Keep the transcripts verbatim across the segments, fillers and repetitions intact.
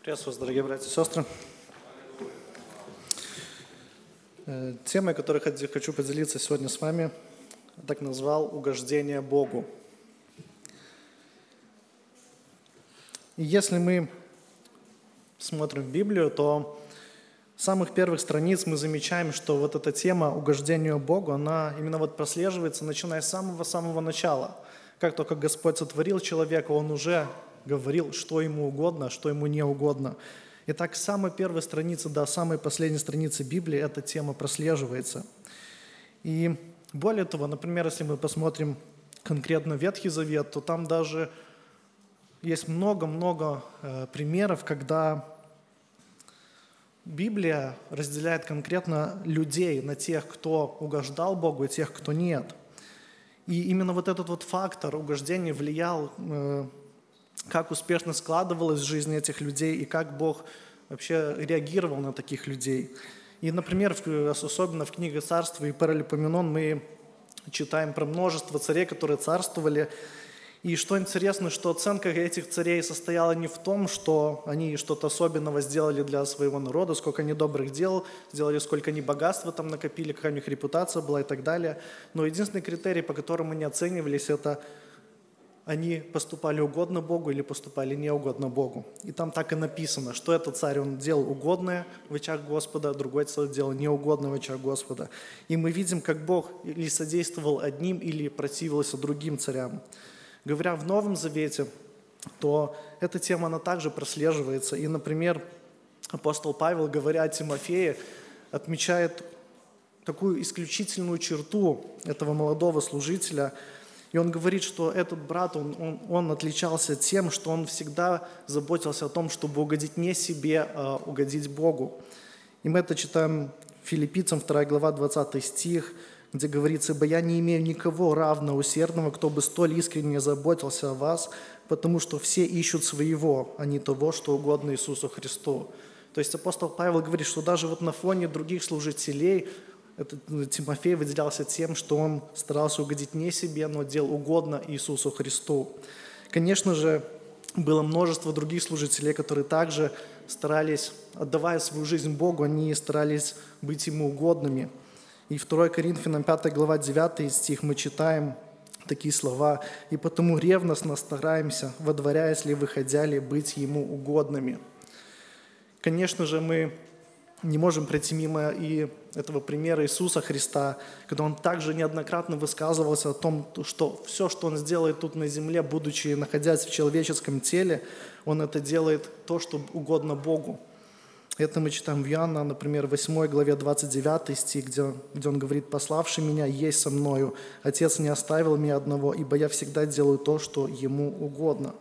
Приветствую вас, дорогие братья и сестры. Темой, которой хочу поделиться сегодня с вами, так назвал «Угождение Богу». И если мы смотрим в Библию, то с самых первых страниц мы замечаем, что вот эта тема угождению Богу, она именно вот прослеживается, начиная с самого-самого начала. Как только Господь сотворил человека, Он уже говорил, что ему угодно, что ему не угодно. И так с самой первой страницы до самой последней страницы Библии эта тема прослеживается. И более того, например, если мы посмотрим конкретно Ветхий Завет, то там даже есть много-много э, примеров, когда Библия разделяет конкретно людей на тех, кто угождал Богу, и тех, кто нет. И именно вот этот вот фактор угождения влиял, э, как успешно складывалась жизнь этих людей и как Бог вообще реагировал на таких людей. И, например, особенно в книге «Царство» и Паралипоменон мы читаем про множество царей, которые царствовали. И что интересно, что оценка этих царей состояла не в том, что они что-то особенного сделали для своего народа, сколько они добрых дел сделали, сколько они богатства там накопили, какая у них репутация была и так далее. Но единственный критерий, по которому они оценивались, это они поступали угодно Богу или поступали неугодно Богу. И там так и написано, что этот царь, он делал угодное в очах Господа, другой царь делал неугодное в очах Господа. И мы видим, как Бог или содействовал одним, или противился другим царям. Говоря в Новом Завете, то эта тема, она также прослеживается. И, например, апостол Павел, говоря о Тимофее, отмечает такую исключительную черту этого молодого служителя. И он говорит, что этот брат, он, он, он отличался тем, что он всегда заботился о том, чтобы угодить не себе, а угодить Богу. И мы это читаем Филиппийцам вторая глава, двадцатый стих, где говорится: «Ибо я не имею никого равно усердного, кто бы столь искренне заботился о вас, потому что все ищут своего, а не того, что угодно Иисусу Христу». То есть апостол Павел говорит, что даже вот на фоне других служителей этот Тимофей выделялся тем, что он старался угодить не себе, но делал угодно Иисусу Христу. Конечно же, было множество других служителей, которые также старались, отдавая свою жизнь Богу, они старались быть Ему угодными. И второе Коринфянам пятая глава, девятый стих мы читаем такие слова: «И потому ревностно стараемся, водворяясь ли, выходя ли, быть Ему угодными». Конечно же, мы не можем пройти мимо и этого примера Иисуса Христа, когда Он также неоднократно высказывался о том, что все, что Он сделает тут на земле, будучи находясь в человеческом теле, Он это делает то, что угодно Богу. Это мы читаем в Иоанна, например, в восьмой главе, двадцать девятый стих, где, где Он говорит: «Пославший меня есть со мною, Отец не оставил меня одного, ибо я всегда делаю то, что Ему угодно».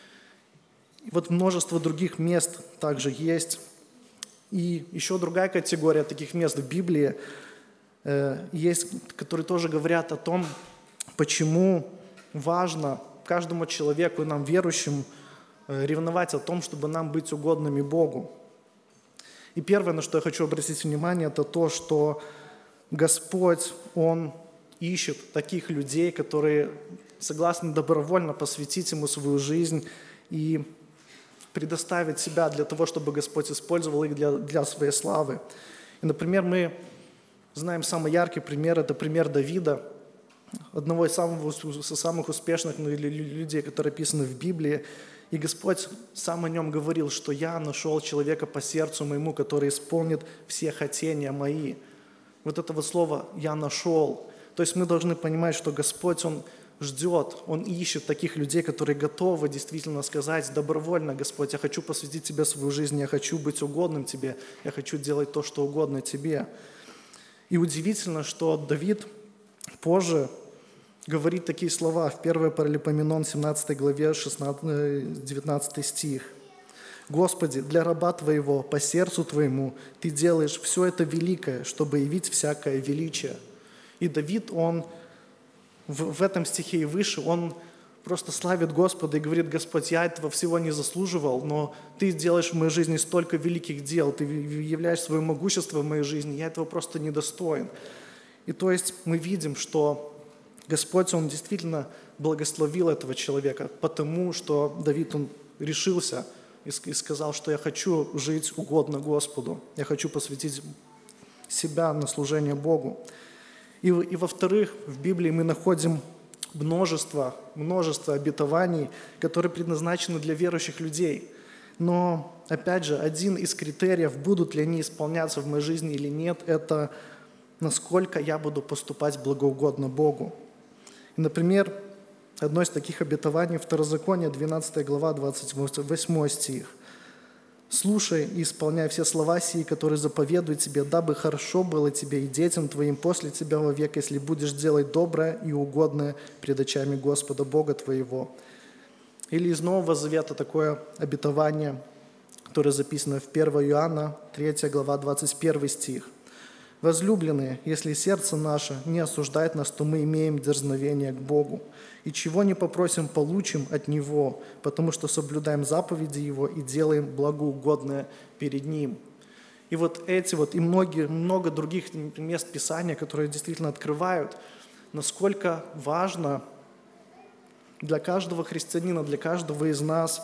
И вот множество других мест также есть. И еще другая категория таких мест в Библии э, есть, которые тоже говорят о том, почему важно каждому человеку и нам, верующим, э, ревновать о том, чтобы нам быть угодными Богу. И первое, на что я хочу обратить внимание, это то, что Господь, Он ищет таких людей, которые согласны добровольно посвятить Ему свою жизнь и предоставить себя для того, чтобы Господь использовал их для, для своей славы. И, например, мы знаем самый яркий пример, это пример Давида, одного из самых, самых успешных людей, которые описаны в Библии. И Господь сам о нем говорил, что «я нашел человека по сердцу моему, который исполнит все хотения мои». Вот это вот слово «я нашел». То есть мы должны понимать, что Господь, Он ждет, Он ищет таких людей, которые готовы действительно сказать добровольно: «Господь, я хочу посвятить Тебе свою жизнь, я хочу быть угодным Тебе, я хочу делать то, что угодно Тебе». И удивительно, что Давид позже говорит такие слова в первой Паралипоменон, семнадцатой главе, девятнадцатый стих. «Господи, для раба Твоего, по сердцу Твоему, Ты делаешь все это великое, чтобы явить всякое величие». И Давид, он в, в этом стихе и выше, он просто славит Господа и говорит: «Господь, я этого всего не заслуживал, но Ты делаешь в моей жизни столько великих дел, Ты являешь свое могущество в моей жизни, я этого просто недостоин». И то есть мы видим, что Господь, Он действительно благословил этого человека, потому что Давид, он решился и сказал, что я хочу жить угодно Господу, я хочу посвятить себя на служение Богу. И, и во-вторых, в Библии мы находим множество, множество обетований, которые предназначены для верующих людей. Но, опять же, один из критериев, будут ли они исполняться в моей жизни или нет, это насколько я буду поступать благоугодно Богу. И, например, одно из таких обетований Второзаконие, двенадцатая глава, двадцать восьмой стих. «Слушай и исполняй все слова сии, которые заповедуют тебе, дабы хорошо было тебе и детям твоим после тебя вовек, если будешь делать доброе и угодное пред очами Господа Бога твоего». Или из Нового Завета такое обетование, которое записано в первое Иоанна, третья глава, двадцать первый стих. «Возлюбленные, если сердце наше не осуждает нас, то мы имеем дерзновение к Богу. И чего не попросим, получим от Него, потому что соблюдаем заповеди Его и делаем благоугодное перед Ним». И вот эти вот и многие, много других мест Писания, которые действительно открывают, насколько важно для каждого христианина, для каждого из нас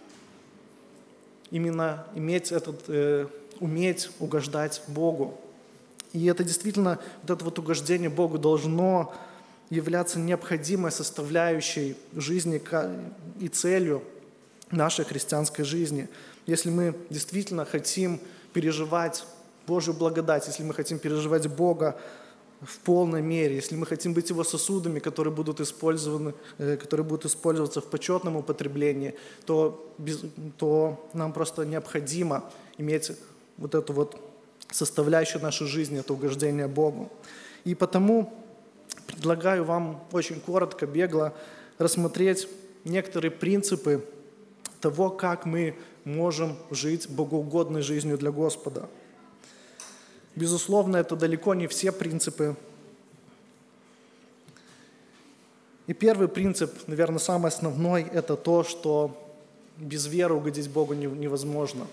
именно иметь этот, э, уметь угождать Богу. И это действительно, вот это вот угождение Богу должно являться необходимой составляющей жизни и целью нашей христианской жизни. Если мы действительно хотим переживать Божью благодать, если мы хотим переживать Бога в полной мере, если мы хотим быть Его сосудами, которые будут использованы, которые будут использоваться в почетном употреблении, то, без, то нам просто необходимо иметь вот эту вот составляющую нашей жизни, это угождение Богу. И потому предлагаю вам очень коротко, бегло рассмотреть некоторые принципы того, как мы можем жить богоугодной жизнью для Господа. Безусловно, это далеко не все принципы. И первый принцип, наверное, самый основной, это то, что без веры угодить Богу невозможно.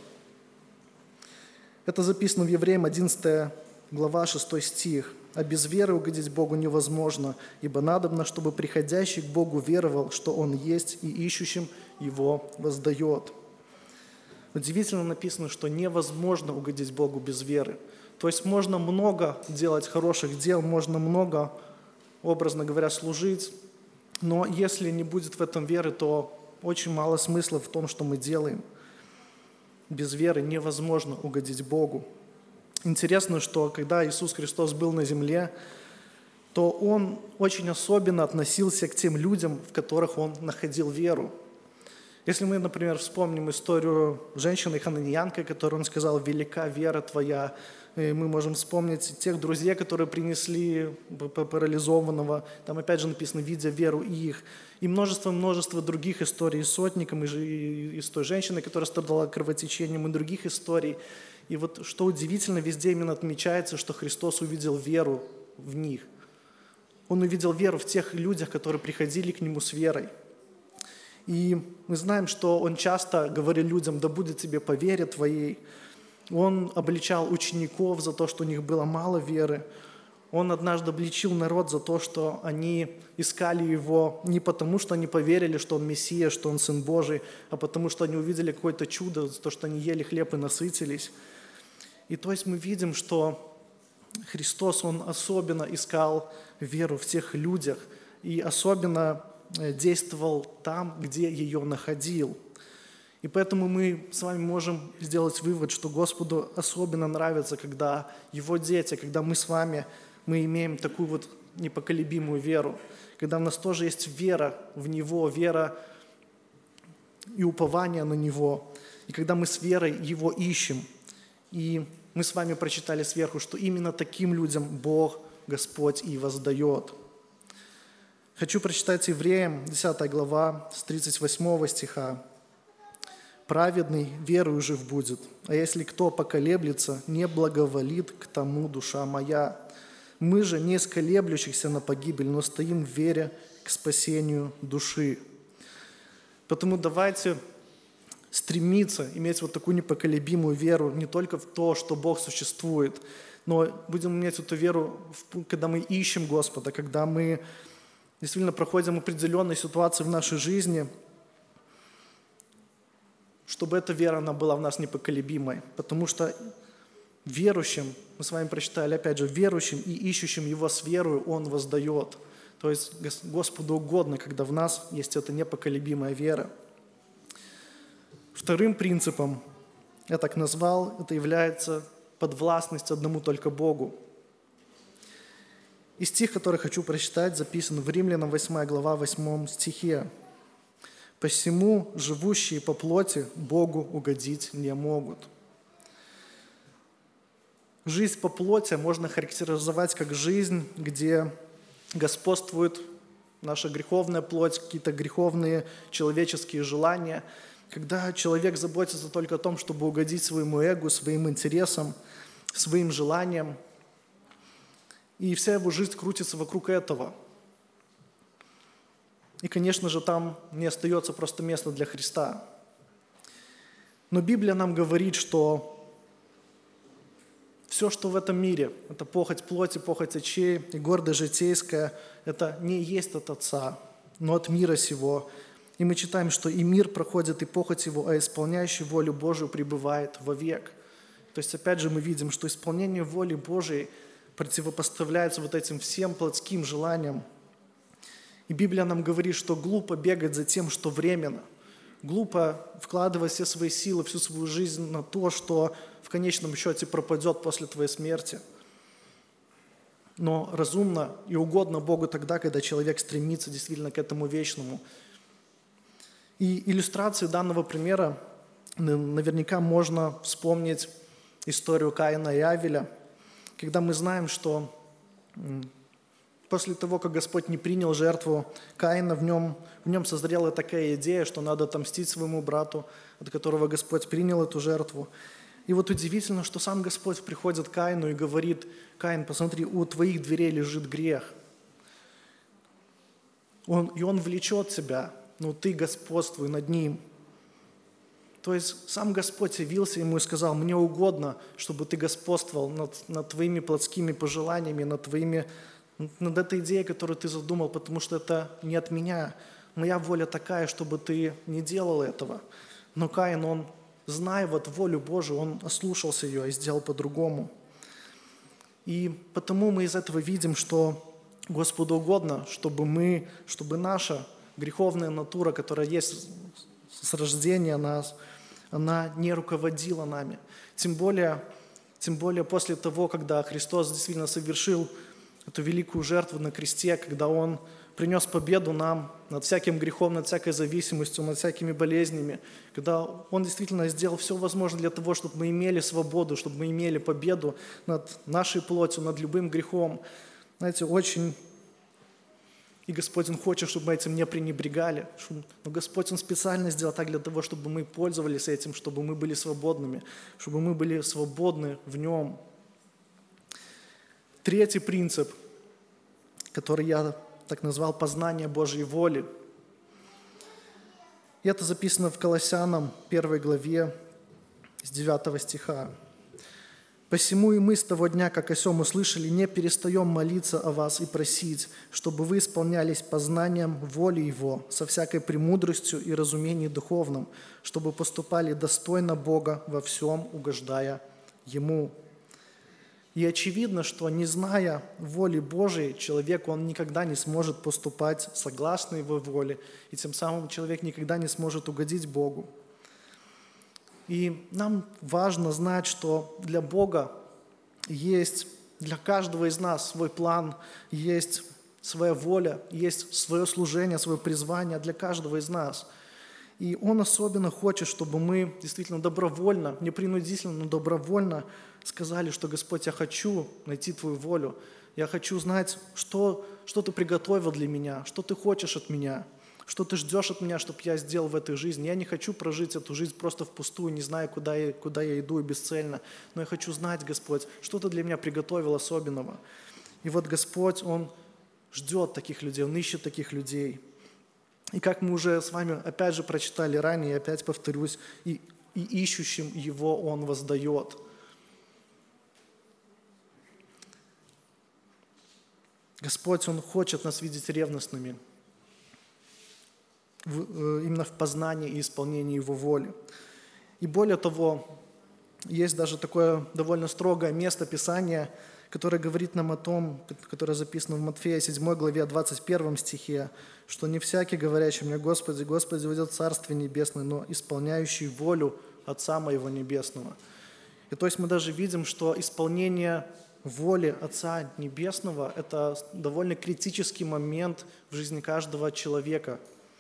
Это записано в Евреям одиннадцатая глава, шестой стих. «А без веры угодить Богу невозможно, ибо надобно, чтобы приходящий к Богу веровал, что Он есть, и ищущим Его воздает». Удивительно написано, что невозможно угодить Богу без веры. То есть можно много делать хороших дел, можно много, образно говоря, служить, но если не будет в этом веры, то очень мало смысла в том, что мы делаем. Без веры невозможно угодить Богу. Интересно, что когда Иисус Христос был на земле, то Он очень особенно относился к тем людям, в которых Он находил веру. Если мы, например, вспомним историю женщины хананеянкой, которой Он сказал: «Велика вера твоя», и мы можем вспомнить тех друзей, которые принесли парализованного, там опять же написано «видя веру их», и множество-множество других историй с сотником, и, и с той женщиной, которая страдала кровотечением, и других историй. И вот что удивительно, везде именно отмечается, что Христос увидел веру в них. Он увидел веру в тех людях, которые приходили к Нему с верой. И мы знаем, что Он часто говорил людям: «Да будет тебе по вере твоей». Он обличал учеников за то, что у них было мало веры. Он однажды обличил народ за то, что они искали Его не потому, что они поверили, что Он Мессия, что Он Сын Божий, а потому, что они увидели какое-то чудо, за то, что они ели хлеб и насытились. И то есть мы видим, что Христос, Он особенно искал веру в тех людях и особенно действовал там, где ее находил. И поэтому мы с вами можем сделать вывод, что Господу особенно нравится, когда Его дети, когда мы с вами, мы имеем такую вот непоколебимую веру, когда у нас тоже есть вера в Него, вера и упование на Него, и когда мы с верой Его ищем. И мы с вами прочитали сверху, что именно таким людям Бог, Господь, и воздает. Хочу прочитать Евреям, десятая глава, с тридцать восьмого стиха. «Праведный верою жив будет, а если кто поколеблется, не благоволит к тому душа моя. Мы же не из колеблющихся на погибель, но стоим в вере к спасению души». Потому давайте стремиться иметь вот такую непоколебимую веру не только в то, что Бог существует, но будем иметь эту веру, когда мы ищем Господа, когда мы действительно проходим определенные ситуации в нашей жизни, чтобы эта вера, она была в нас непоколебимой. Потому что верующим, мы с вами прочитали, опять же, верующим и ищущим Его с верою Он воздает. То есть Господу угодно, когда в нас есть эта непоколебимая вера. Вторым принципом, я так назвал, это является подвластность одному только Богу. И стих, который хочу прочитать, записан в Римлянам восьмая глава, восьмом стихе. «Посему живущие по плоти Богу угодить не могут». Жизнь по плоти можно характеризовать как жизнь, где господствует наша греховная плоть, какие-то греховные человеческие желания, когда человек заботится только о том, чтобы угодить своему эго, своим интересам, своим желаниям, и вся его жизнь крутится вокруг этого. И, конечно же, там не остается просто места для Христа. Но Библия нам говорит, что все, что в этом мире, это похоть плоти, похоть очей и гордость житейская, это не есть от Отца, но от мира сего. И мы читаем, что и мир проходит, и похоть его, а исполняющий волю Божию пребывает вовек. То есть, опять же, мы видим, что исполнение воли Божией противопоставляется вот этим всем плотским желаниям. И Библия нам говорит, что глупо бегать за тем, что временно. Глупо вкладывать все свои силы, всю свою жизнь на то, что в конечном счете пропадет после твоей смерти. Но разумно и угодно Богу тогда, когда человек стремится действительно к этому вечному. И иллюстрацией данного примера наверняка можно вспомнить историю Каина и Авеля, когда мы знаем, что после того, как Господь не принял жертву Каина, в нем, в нем созрела такая идея, что надо отомстить своему брату, от которого Господь принял эту жертву. И вот удивительно, что сам Господь приходит к Каину и говорит: «Каин, посмотри, у твоих дверей лежит грех». Он, и он влечет тебя, но ты господствуй над ним. То есть сам Господь явился ему и сказал: «Мне угодно, чтобы ты господствовал над, над твоими плотскими пожеланиями, над, твоими, над этой идеей, которую ты задумал, потому что это не от меня. Моя воля такая, чтобы ты не делал этого». Но Каин, он, зная вот волю Божию, он ослушался ее и сделал по-другому. И потому мы из этого видим, что Господу угодно, чтобы мы, чтобы наша греховная натура, которая есть с рождения нас, она не руководила нами. Тем более, тем более после того, когда Христос действительно совершил эту великую жертву на кресте, когда Он принес победу нам над всяким грехом, над всякой зависимостью, над всякими болезнями, когда Он действительно сделал все возможное для того, чтобы мы имели свободу, чтобы мы имели победу над нашей плотью, над любым грехом. Знаете, очень... И Господь, Он хочет, чтобы мы этим не пренебрегали. Но Господь, Он специально сделал так для того, чтобы мы пользовались этим, чтобы мы были свободными, чтобы мы были свободны в Нем. Третий принцип, который я так назвал познание Божьей воли. И это записано в Колоссянам первой главе с девятого стиха. «Посему и мы с того дня, как о сем услышали, не перестаем молиться о вас и просить, чтобы вы исполнялись познанием воли Его со всякой премудростью и разумением духовным, чтобы поступали достойно Бога во всем, угождая Ему». И очевидно, что не зная воли Божией, человек, он никогда не сможет поступать согласно Его воле, и тем самым человек никогда не сможет угодить Богу. И нам важно знать, что для Бога есть, для каждого из нас свой план, есть своя воля, есть свое служение, свое призвание для каждого из нас. И Он особенно хочет, чтобы мы действительно добровольно, не принудительно, но добровольно сказали, что: «Господь, я хочу найти Твою волю, я хочу знать, что, что Ты приготовил для меня, что Ты хочешь от меня, что Ты ждешь от меня, чтобы я сделал в этой жизни. Я не хочу прожить эту жизнь просто впустую, не зная, куда я, куда я иду и бесцельно, но я хочу знать, Господь, что Ты для меня приготовил особенного». И вот Господь, Он ждет таких людей, Он ищет таких людей. И как мы уже с вами опять же прочитали ранее, опять повторюсь, и, и ищущим Его Он воздает. Господь, Он хочет нас видеть ревностными в, именно в познании и исполнении Его воли. И более того, есть даже такое довольно строгое место Писания, которое говорит нам о том, которое записано в Матфея седьмой главе двадцать первом стихе, что не всякий, говорящий мне: Господи, Господи, войдет в Царствие Небесное, но исполняющий волю Отца Моего Небесного. И то есть мы даже видим, что исполнение воли Отца Небесного – это довольно критический момент в жизни каждого человека.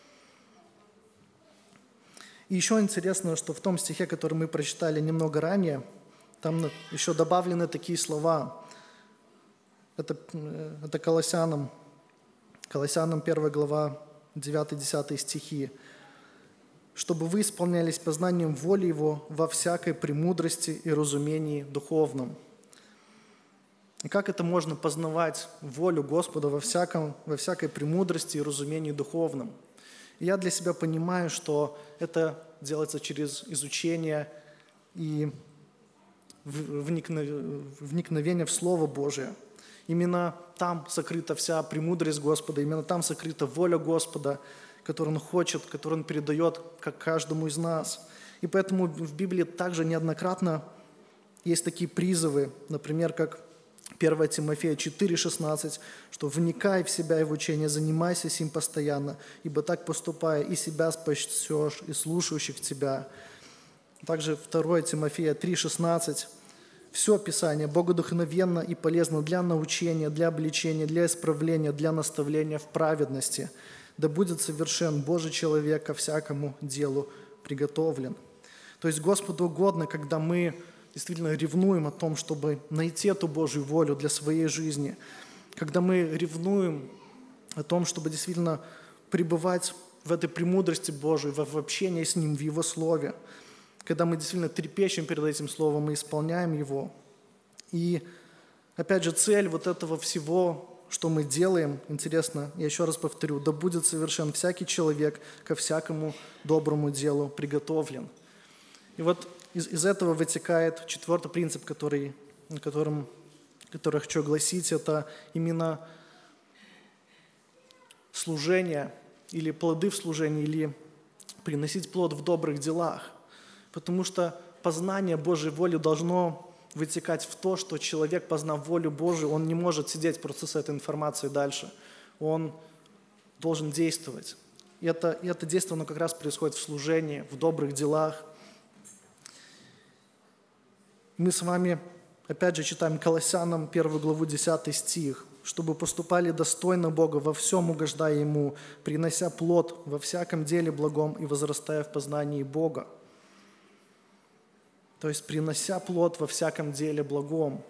И еще интересно, что в том стихе, который мы прочитали немного ранее, там еще добавлены такие слова. Это, это Колоссянам, Колоссянам первая глава, девятый-десятый стихи. «Чтобы вы исполнялись познанием воли Его во всякой премудрости и разумении духовном». И как это можно познавать волю Господа во, всяком, во всякой премудрости и разумении духовном? И я для себя понимаю, что это делается через изучение и вникновение в Слово Божие. Именно там сокрыта вся премудрость Господа, именно там сокрыта воля Господа, которую Он хочет, которую Он передает как каждому из нас. И поэтому в Библии также неоднократно есть такие призывы, например, как первое Тимофея четыре шестнадцать, что «вникай в себя и в учение, занимайся сим постоянно, ибо так поступая и себя спасешь, и слушающих тебя». Также второе Тимофея три шестнадцать. «Все Писание богодухновенно и полезно для научения, для обличения, для исправления, для наставления в праведности. Да будет совершен Божий человек ко всякому делу приготовлен». То есть Господу угодно, когда мы действительно ревнуем о том, чтобы найти эту Божью волю для своей жизни, когда мы ревнуем о том, чтобы действительно пребывать в этой премудрости Божией, в общении с Ним, в Его Слове, когда мы действительно трепещем перед этим Словом и исполняем его. И, опять же, цель вот этого всего, что мы делаем, интересно, я еще раз повторю, да будет совершен всякий человек ко всякому доброму делу приготовлен. И вот из, из этого вытекает четвертый принцип, который, которым, который я хочу огласить, это именно служение или плоды в служении, или приносить плод в добрых делах. Потому что познание Божьей воли должно вытекать в то, что человек, познав волю Божию, он не может сидеть просто с этой информацией дальше. Он должен действовать. И это, и это действие, оно как раз происходит в служении, в добрых делах. Мы с вами, опять же, читаем Колоссянам первую главу, десятый стих. «Чтобы поступали достойно Бога, во всем угождая Ему, принося плод во всяком деле благом и возрастая в познании Бога». То есть принося плод во всяком деле благом.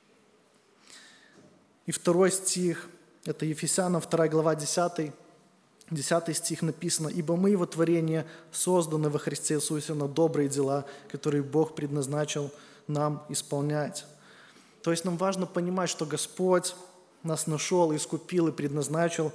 И второй стих, это Ефесянам вторая глава, десятый, десятый стих написано: «Ибо мы, Его творение, созданы во Христе Иисусе на добрые дела, которые Бог предназначил нам исполнять». То есть нам важно понимать, что Господь нас нашел, искупил и предназначил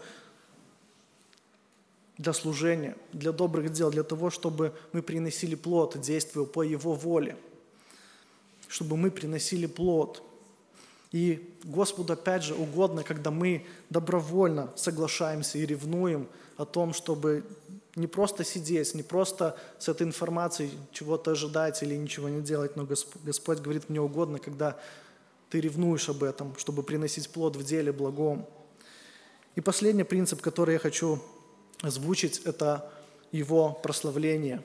для служения, для добрых дел, для того, чтобы мы приносили плод, действуя по Его воле, чтобы мы приносили плод. И Господу, опять же, угодно, когда мы добровольно соглашаемся и ревнуем о том, чтобы не просто сидеть, не просто с этой информацией чего-то ожидать или ничего не делать, но Господь говорит: мне угодно, когда ты ревнуешь об этом, чтобы приносить плод в деле благом. И последний принцип, который я хочу озвучить, это Его прославление.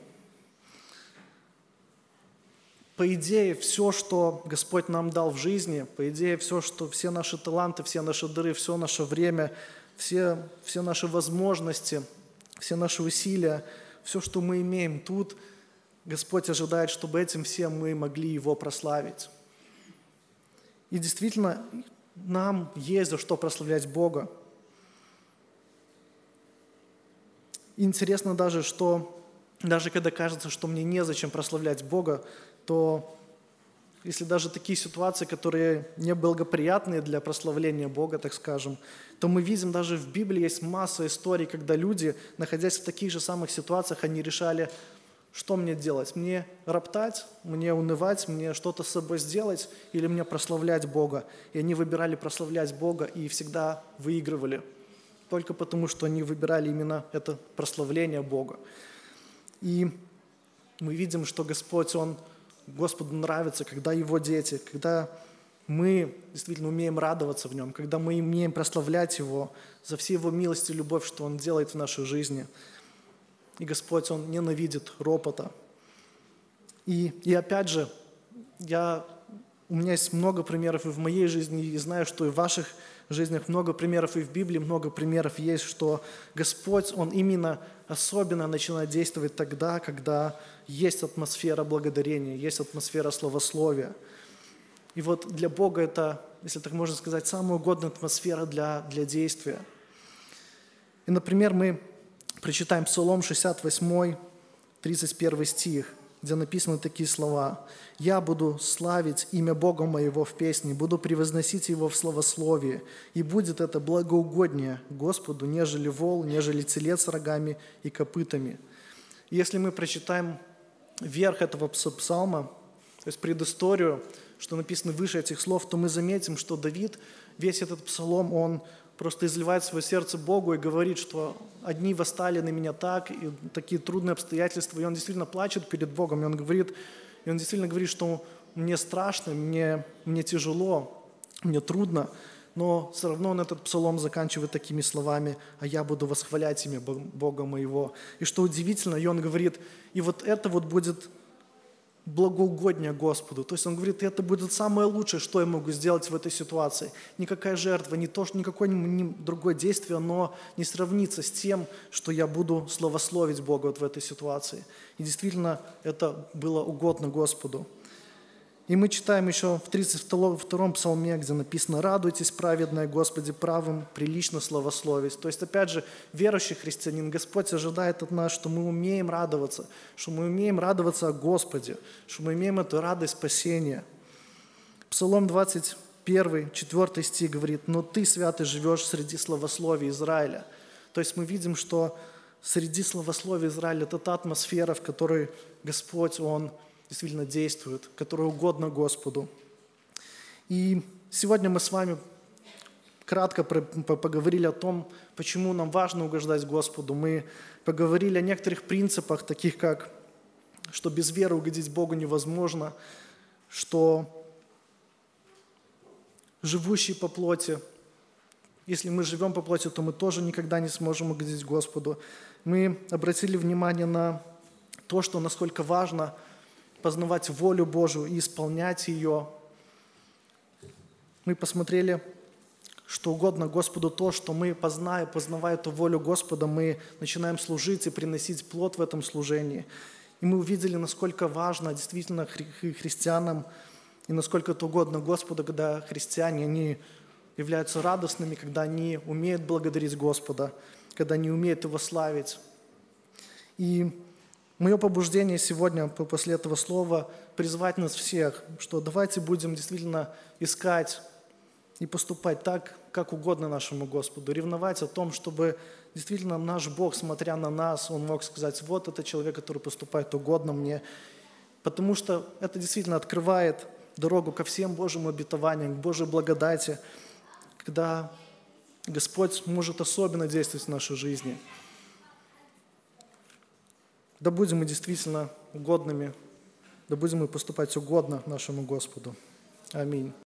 По идее, все, что Господь нам дал в жизни, по идее, все, что, все наши таланты, все наши дары, все наше время, все, все наши возможности, все наши усилия, все, что мы имеем тут, Господь ожидает, чтобы этим всем мы могли Его прославить. И действительно, нам есть за что прославлять Бога. И интересно даже, что даже когда кажется, что мне незачем прославлять Бога, то если даже такие ситуации, которые неблагоприятные для прославления Бога, так скажем, то мы видим, даже в Библии есть масса историй, когда люди, находясь в таких же самых ситуациях, они решали, что мне делать? Мне роптать, мне унывать, мне что-то с собой сделать или мне прославлять Бога? И они выбирали прославлять Бога и всегда выигрывали, только потому, что они выбирали именно это прославление Бога. И мы видим, что Господь, Он, Господу нравится, когда Его дети, когда мы действительно умеем радоваться в Нем, когда мы умеем прославлять Его за все Его милости и любовь, что Он делает в нашей жизни. И Господь, Он ненавидит ропота. И, и опять же, я, у меня есть много примеров и в моей жизни, и знаю, что и в ваших жизнях много примеров, и в Библии много примеров есть, что Господь, Он именно особенно начинает действовать тогда, когда есть атмосфера благодарения, есть атмосфера славословия. И вот для Бога это, если так можно сказать, самая угодная атмосфера для, для действия. И, например, мы прочитаем Псалом шестьдесят восемь, тридцать первый стих, где написаны такие слова: «Я буду славить имя Бога моего в песне, буду превозносить Его в славословии, и будет это благоугоднее Господу, нежели вол, нежели телец с рогами и копытами». И если мы прочитаем верх этого псалма, то есть предысторию, что написано выше этих слов, то мы заметим, что Давид, весь этот псалом, он просто изливает свое сердце Богу и говорит, что одни восстали на меня так, и такие трудные обстоятельства, и он действительно плачет перед Богом, и он говорит, и он действительно говорит, что мне страшно, мне, мне тяжело, мне трудно, но все равно он этот псалом заканчивает такими словами: «А я буду восхвалять имя Бога моего». И что удивительно, и он говорит, и вот это вот будет благоугоднее Господу. То есть он говорит, это будет самое лучшее, что я могу сделать в этой ситуации. Никакая жертва, не то, никакое ни другое действие, но не сравнится с тем, что я буду славословить Бога вот в этой ситуации. И действительно, это было угодно Господу. И мы читаем еще в тридцать втором псалме, где написано: «Радуйтесь, праведные Господи, правым прилично славословить». То есть, опять же, верующий христианин, Господь ожидает от нас, что мы умеем радоваться, что мы умеем радоваться о Господе, что мы имеем эту радость спасения. Псалом двадцать один, четвёртый стих говорит: «Но Ты, святый, живешь среди славословия Израиля». То есть мы видим, что среди славословия Израиля это та атмосфера, в которой Господь, Он действительно действует, которое угодно Господу. И сегодня мы с вами кратко поговорили о том, почему нам важно угождать Господу. Мы поговорили о некоторых принципах, таких как, что без веры угодить Богу невозможно, что живущий по плоти, если мы живем по плоти, то мы тоже никогда не сможем угодить Господу. Мы обратили внимание на то, что насколько важно познавать волю Божию и исполнять ее. Мы посмотрели, что угодно Господу то, что мы, позная, познавая эту волю Господа, мы начинаем служить и приносить плод в этом служении. И мы увидели, насколько важно действительно хри- христианам и насколько это угодно Господу, когда христиане, они являются радостными, когда они умеют благодарить Господа, когда они умеют Его славить. И мое побуждение сегодня после этого слова призвать нас всех, что давайте будем действительно искать и поступать так, как угодно нашему Господу, ревновать о том, чтобы действительно наш Бог, смотря на нас, Он мог сказать: вот это человек, который поступает угодно мне, потому что это действительно открывает дорогу ко всем Божьим обетованиям, к Божьей благодати, когда Господь может особенно действовать в нашей жизни. Да будем мы действительно угодными, да будем мы поступать угодно нашему Господу. Аминь.